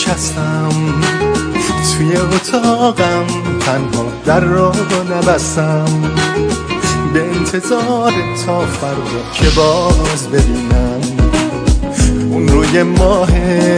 نشستم توی اتاقم تنها در را نبستم به انتظار تا فردا که باز ببینم اون روی ماهت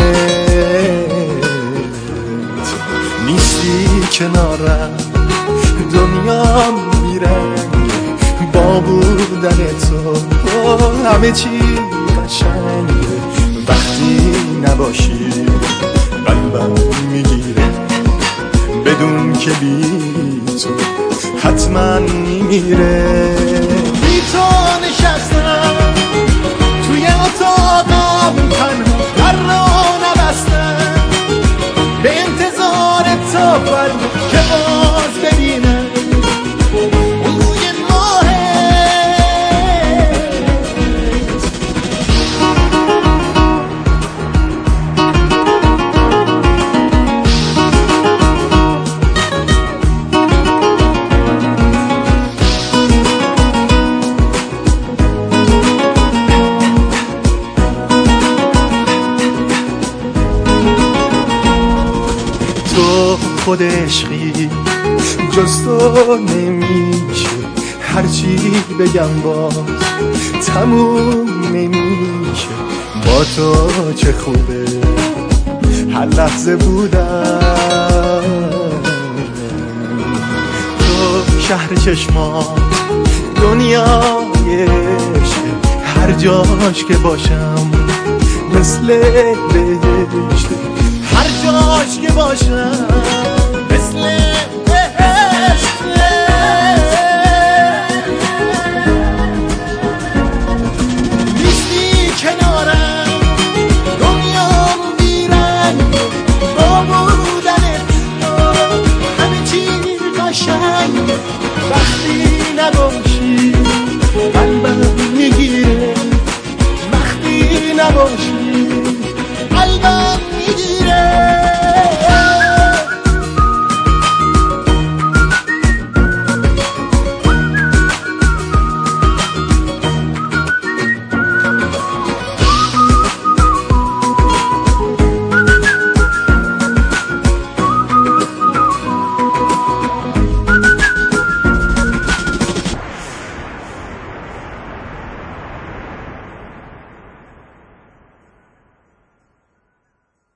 نیستی کنارم دنیا میرنگ با بودن تو همه چی قشنگه وقتی نباشی قلبم میگیره بدون که بی تو حتما میمیره بی تو نشستم توی اتاقم تنها در را نبستم به انتظار تا فردا که باز ببینم اون روی تو خود عشقی جز تو نمیشه هرچی بگم باز تموم نمیشه با تو چه خوبه هر لحظه بودم تو شهر چشمات دنیای عشق هر جاش که باشم مثل بهشت هر جاش که باشم